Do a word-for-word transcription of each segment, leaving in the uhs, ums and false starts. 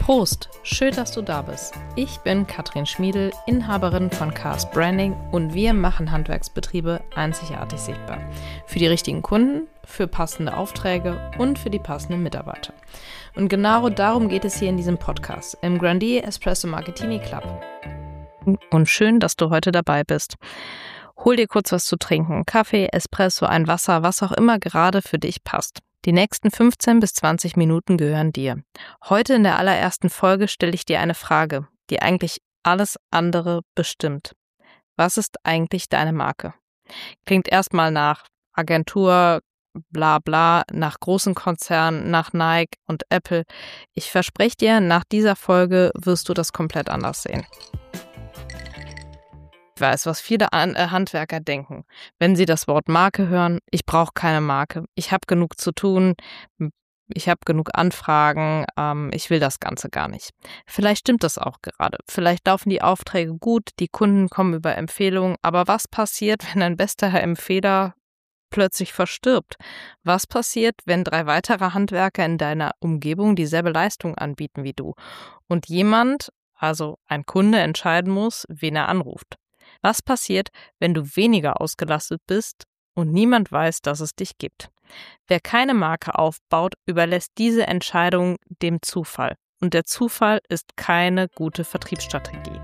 Prost, schön, dass du da bist. Ich bin Katrin Schmiedl, Inhaberin von Cars Branding und wir machen Handwerksbetriebe einzigartig sichtbar. Für die richtigen Kunden, für passende Aufträge und für die passenden Mitarbeiter. Und genau darum geht es hier in diesem Podcast, im Grandi Espresso Marketing Club. Und schön, dass du heute dabei bist. Hol dir kurz was zu trinken, Kaffee, Espresso, ein Wasser, was auch immer gerade für dich passt. Die nächsten fünfzehn bis zwanzig Minuten gehören dir. Heute in der allerersten Folge stelle ich dir eine Frage, die eigentlich alles andere bestimmt. Was ist eigentlich deine Marke? Klingt erstmal nach Agentur, bla bla, nach großen Konzernen, nach Nike und Apple. Ich verspreche dir, nach dieser Folge wirst du das komplett anders sehen. Ich weiß, was viele Handwerker denken, wenn sie das Wort Marke hören. Ich brauche keine Marke. Ich habe genug zu tun. Ich habe genug Anfragen. Ähm, ich will das Ganze gar nicht. Vielleicht stimmt das auch gerade. Vielleicht laufen die Aufträge gut, die Kunden kommen über Empfehlungen. Aber was passiert, wenn dein bester Empfehler plötzlich verstirbt? Was passiert, wenn drei weitere Handwerker in deiner Umgebung dieselbe Leistung anbieten wie du und jemand, also ein Kunde, entscheiden muss, wen er anruft? Was passiert, wenn du weniger ausgelastet bist und niemand weiß, dass es dich gibt? Wer keine Marke aufbaut, überlässt diese Entscheidung dem Zufall. Und der Zufall ist keine gute Vertriebsstrategie.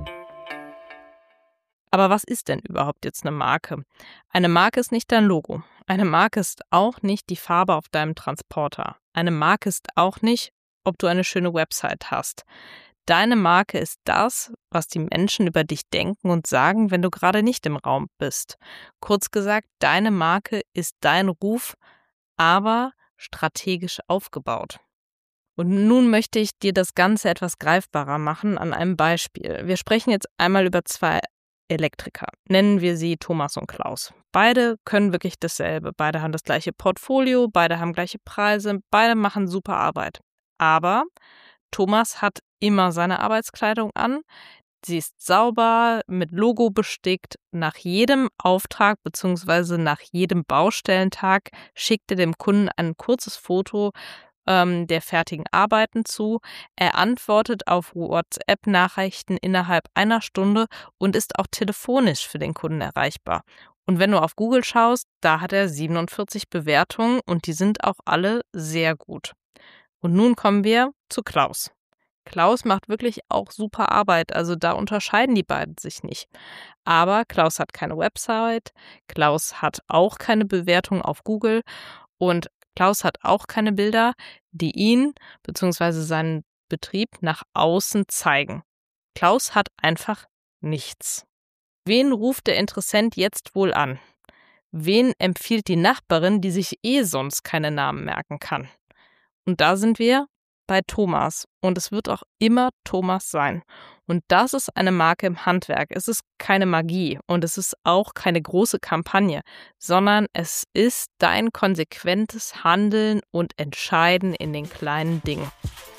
Aber was ist denn überhaupt jetzt eine Marke? Eine Marke ist nicht dein Logo. Eine Marke ist auch nicht die Farbe auf deinem Transporter. Eine Marke ist auch nicht, ob du eine schöne Website hast. Deine Marke ist das, was die Menschen über dich denken und sagen, wenn du gerade nicht im Raum bist. Kurz gesagt, deine Marke ist dein Ruf, aber strategisch aufgebaut. Und nun möchte ich dir das Ganze etwas greifbarer machen an einem Beispiel. Wir sprechen jetzt einmal über zwei Elektriker. Nennen wir sie Thomas und Klaus. Beide können wirklich dasselbe. Beide haben das gleiche Portfolio, beide haben gleiche Preise, beide machen super Arbeit. Aber Thomas hat immer seine Arbeitskleidung an. Sie ist sauber, mit Logo bestickt. Nach jedem Auftrag bzw. nach jedem Baustellentag schickt er dem Kunden ein kurzes Foto ähm, der fertigen Arbeiten zu. Er antwortet auf WhatsApp-Nachrichten innerhalb einer Stunde und ist auch telefonisch für den Kunden erreichbar. Und wenn du auf Google schaust, da hat er siebenundvierzig Bewertungen und die sind auch alle sehr gut. Und nun kommen wir zu Klaus. Klaus macht wirklich auch super Arbeit, also da unterscheiden die beiden sich nicht. Aber Klaus hat keine Website, Klaus hat auch keine Bewertung auf Google und Klaus hat auch keine Bilder, die ihn bzw. seinen Betrieb nach außen zeigen. Klaus hat einfach nichts. Wen ruft der Interessent jetzt wohl an? Wen empfiehlt die Nachbarin, die sich eh sonst keine Namen merken kann? Und da sind wir bei Thomas und es wird auch immer Thomas sein. Und das ist eine Marke im Handwerk. Es ist keine Magie und es ist auch keine große Kampagne, sondern es ist dein konsequentes Handeln und Entscheiden in den kleinen Dingen.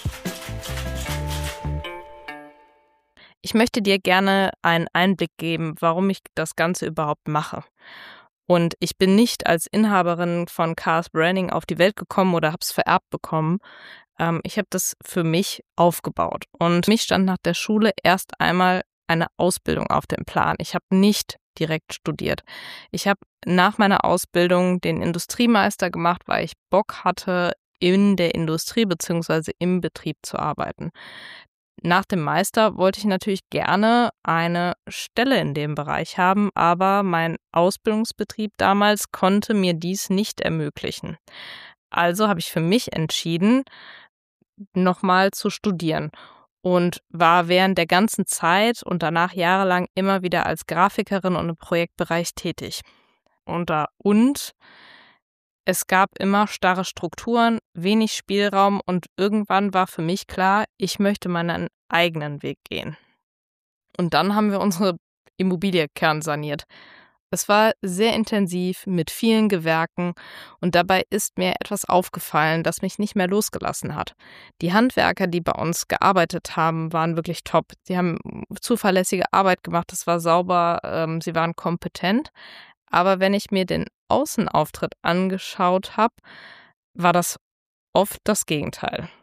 Ich möchte dir gerne einen Einblick geben, warum ich das Ganze überhaupt mache. Und ich bin nicht als Inhaberin von Cars Branding auf die Welt gekommen oder habe es vererbt bekommen. Ähm, ich habe das für mich aufgebaut. Und für mich stand nach der Schule erst einmal eine Ausbildung auf dem Plan. Ich habe nicht direkt studiert. Ich habe nach meiner Ausbildung den Industriemeister gemacht, weil ich Bock hatte, in der Industrie bzw. im Betrieb zu arbeiten. Nach dem Meister wollte ich natürlich gerne eine Stelle in dem Bereich haben, aber mein Ausbildungsbetrieb damals konnte mir dies nicht ermöglichen. Also habe ich für mich entschieden, nochmal zu studieren und war während der ganzen Zeit und danach jahrelang immer wieder als Grafikerin und im Projektbereich tätig. Und, da, und es gab immer starre Strukturen, wenig Spielraum und irgendwann war für mich klar, ich möchte meinen eigenen Weg gehen. Und dann haben wir unsere Immobilie kernsaniert. Es war sehr intensiv mit vielen Gewerken und dabei ist mir etwas aufgefallen, das mich nicht mehr losgelassen hat. Die Handwerker, die bei uns gearbeitet haben, waren wirklich top. Sie haben zuverlässige Arbeit gemacht, es war sauber, ähm, sie waren kompetent. Aber wenn ich mir den Außenauftritt angeschaut habe, war das oft das Gegenteil.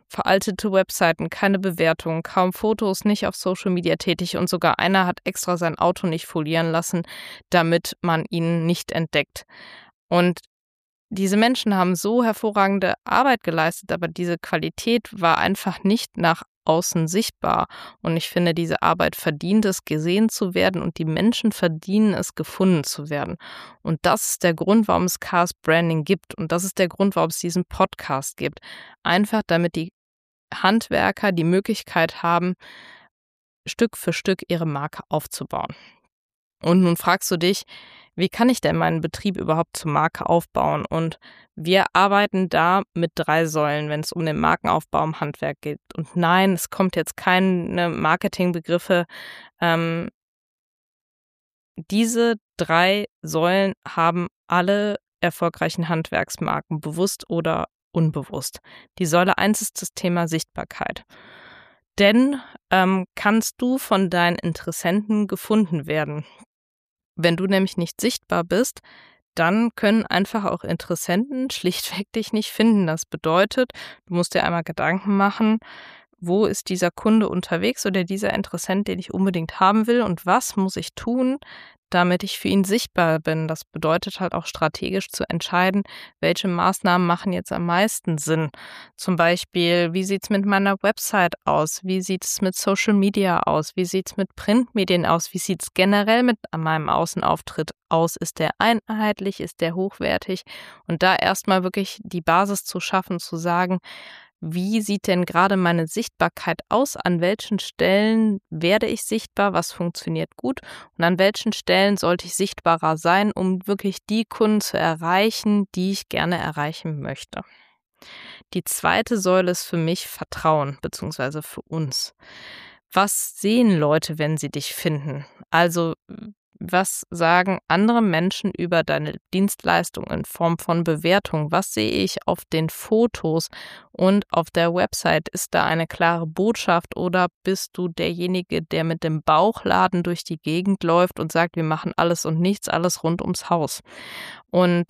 veraltete Webseiten, keine Bewertungen, kaum Fotos, nicht auf Social Media tätig und sogar einer hat extra sein Auto nicht folieren lassen, damit man ihn nicht entdeckt. Und diese Menschen haben so hervorragende Arbeit geleistet, aber diese Qualität war einfach nicht nach außen sichtbar. Und ich finde, diese Arbeit verdient es, gesehen zu werden und die Menschen verdienen es, gefunden zu werden. Und das ist der Grund, warum es Chaos Branding gibt. Und das ist der Grund, warum es diesen Podcast gibt. Einfach, damit die Handwerker die Möglichkeit haben, Stück für Stück ihre Marke aufzubauen. Und nun fragst du dich, wie kann ich denn meinen Betrieb überhaupt zur Marke aufbauen? Und wir arbeiten da mit drei Säulen, wenn es um den Markenaufbau im Handwerk geht. Und nein, es kommt jetzt keine Marketingbegriffe. Ähm, diese drei Säulen haben alle erfolgreichen Handwerksmarken, bewusst oder unbewusst. Die Säule eins ist das Thema Sichtbarkeit. Denn ähm, kannst du von deinen Interessenten gefunden werden? Wenn du nämlich nicht sichtbar bist, dann können einfach auch Interessenten schlichtweg dich nicht finden. Das bedeutet, du musst dir einmal Gedanken machen, wo ist dieser Kunde unterwegs oder dieser Interessent, den ich unbedingt haben will und was muss ich tun, damit ich für ihn sichtbar bin. Das bedeutet halt auch strategisch zu entscheiden, welche Maßnahmen machen jetzt am meisten Sinn. Zum Beispiel, wie sieht es mit meiner Website aus? Wie sieht es mit Social Media aus? Wie sieht es mit Printmedien aus? Wie sieht es generell mit meinem Außenauftritt aus? Ist der einheitlich? Ist der hochwertig? Und da erstmal wirklich die Basis zu schaffen, zu sagen, wie sieht denn gerade meine Sichtbarkeit aus? An welchen Stellen werde ich sichtbar? Was funktioniert gut? Und an welchen Stellen sollte ich sichtbarer sein, um wirklich die Kunden zu erreichen, die ich gerne erreichen möchte? Die zweite Säule ist für mich Vertrauen, beziehungsweise für uns. Was sehen Leute, wenn sie dich finden? Also, was sagen andere Menschen über deine Dienstleistung in Form von Bewertung? Was sehe ich auf den Fotos und auf der Website? Ist da eine klare Botschaft oder bist du derjenige, der mit dem Bauchladen durch die Gegend läuft und sagt, wir machen alles und nichts, alles rund ums Haus? Und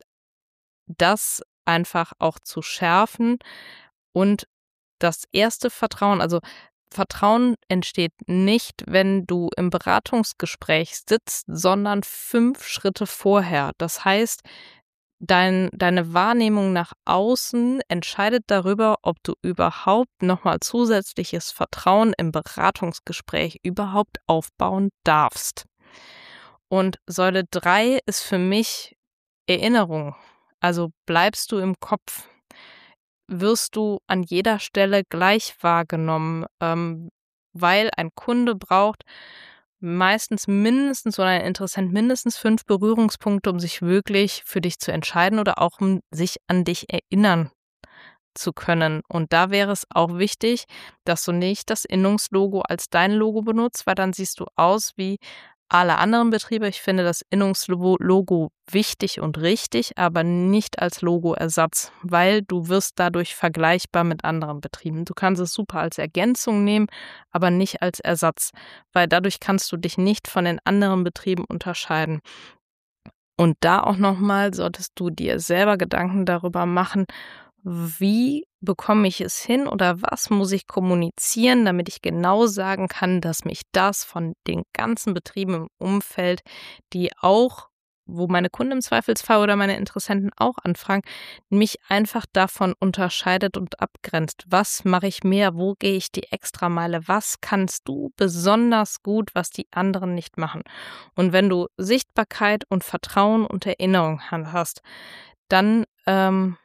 das einfach auch zu schärfen und das erste Vertrauen, also Vertrauen entsteht nicht, wenn du im Beratungsgespräch sitzt, sondern fünf Schritte vorher. Das heißt, dein, deine Wahrnehmung nach außen entscheidet darüber, ob du überhaupt nochmal zusätzliches Vertrauen im Beratungsgespräch überhaupt aufbauen darfst. Und Säule drei ist für mich Erinnerung. Also bleibst du im Kopf. Wirst du an jeder Stelle gleich wahrgenommen, ähm, weil ein Kunde braucht meistens mindestens oder ein Interessent mindestens fünf Berührungspunkte, um sich wirklich für dich zu entscheiden oder auch um sich an dich erinnern zu können. Und da wäre es auch wichtig, dass du nicht das Innungslogo als dein Logo benutzt, weil dann siehst du aus wie alle anderen Betriebe. Ich finde das Innungslogo wichtig und richtig, aber nicht als Logoersatz, weil du wirst dadurch vergleichbar mit anderen Betrieben. Du kannst es super als Ergänzung nehmen, aber nicht als Ersatz, weil dadurch kannst du dich nicht von den anderen Betrieben unterscheiden. Und da auch nochmal solltest du dir selber Gedanken darüber machen, wie bekomme ich es hin oder was muss ich kommunizieren, damit ich genau sagen kann, dass mich das von den ganzen Betrieben im Umfeld, die auch, wo meine Kunden im Zweifelsfall oder meine Interessenten auch anfragen, mich einfach davon unterscheidet und abgrenzt. Was mache ich mehr? Wo gehe ich die Extrameile? Was kannst du besonders gut, was die anderen nicht machen? Und wenn du Sichtbarkeit und Vertrauen und Erinnerung hast, dann ähm,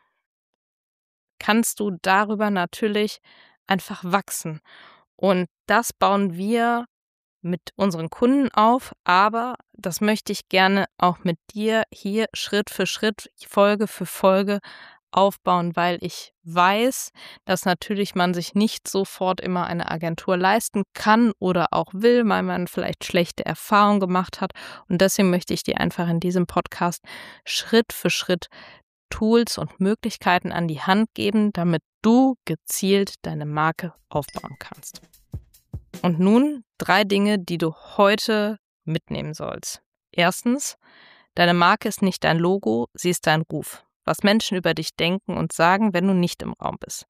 kannst du darüber natürlich einfach wachsen. Und das bauen wir mit unseren Kunden auf, aber das möchte ich gerne auch mit dir hier Schritt für Schritt, Folge für Folge aufbauen, weil ich weiß, dass natürlich man sich nicht sofort immer eine Agentur leisten kann oder auch will, weil man vielleicht schlechte Erfahrungen gemacht hat. Und deswegen möchte ich dir einfach in diesem Podcast Schritt für Schritt Tools und Möglichkeiten an die Hand geben, damit du gezielt deine Marke aufbauen kannst. Und nun drei Dinge, die du heute mitnehmen sollst. Erstens, deine Marke ist nicht dein Logo, sie ist dein Ruf. Was Menschen über dich denken und sagen, wenn du nicht im Raum bist.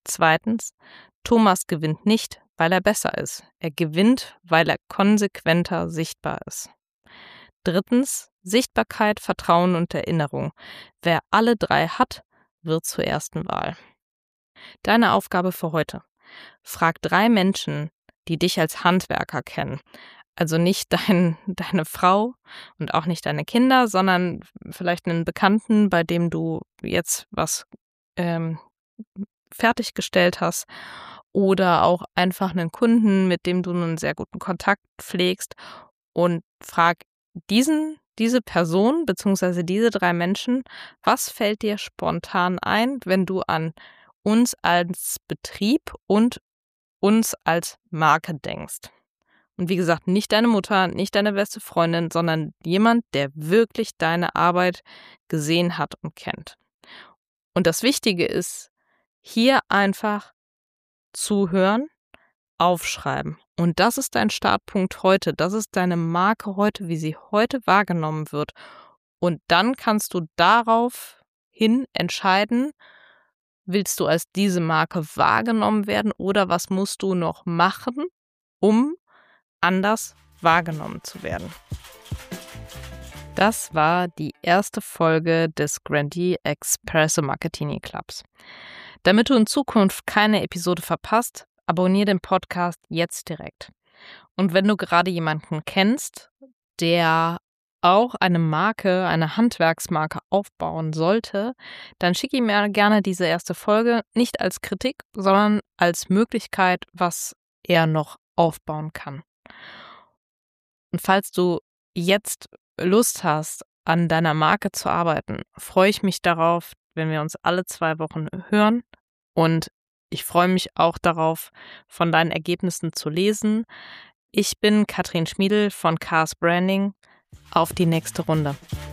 Zweitens, Thomas gewinnt nicht, weil er besser ist. Er gewinnt, weil er konsequenter sichtbar ist. Drittens, Sichtbarkeit, Vertrauen und Erinnerung. Wer alle drei hat, wird zur ersten Wahl. Deine Aufgabe für heute. Frag drei Menschen, die dich als Handwerker kennen. Also nicht dein, deine Frau und auch nicht deine Kinder, sondern vielleicht einen Bekannten, bei dem du jetzt was ähm, fertiggestellt hast, oder auch einfach einen Kunden, mit dem du einen sehr guten Kontakt pflegst, und frag diesen, diese Person bzw. diese drei Menschen, was fällt dir spontan ein, wenn du an uns als Betrieb und uns als Marke denkst. Und wie gesagt, nicht deine Mutter, nicht deine beste Freundin, sondern jemand, der wirklich deine Arbeit gesehen hat und kennt. Und das Wichtige ist, hier einfach zuhören, aufschreiben. Und das ist dein Startpunkt heute. Das ist deine Marke heute, wie sie heute wahrgenommen wird. Und dann kannst du daraufhin entscheiden, willst du als diese Marke wahrgenommen werden oder was musst du noch machen, um anders wahrgenommen zu werden. Das war die erste Folge des Grandee Espresso Marketing Clubs. Damit du in Zukunft keine Episode verpasst, abonniere den Podcast jetzt direkt. Und wenn du gerade jemanden kennst, der auch eine Marke, eine Handwerksmarke aufbauen sollte, dann schicke ihm mir gerne diese erste Folge, nicht als Kritik, sondern als Möglichkeit, was er noch aufbauen kann. Und falls du jetzt Lust hast, an deiner Marke zu arbeiten, freue ich mich darauf, wenn wir uns alle zwei Wochen hören, und ich freue mich auch darauf, von deinen Ergebnissen zu lesen. Ich bin Katrin Schmiedl von Cars Branding. Auf die nächste Runde.